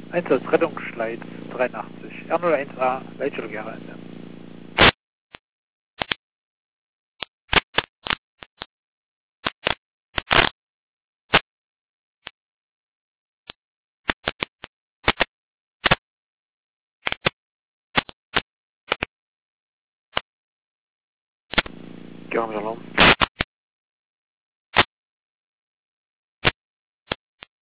Einsatz Rettungsschleit 83, R01A, Leitschulgehre Ende. Gehören wir Alarm.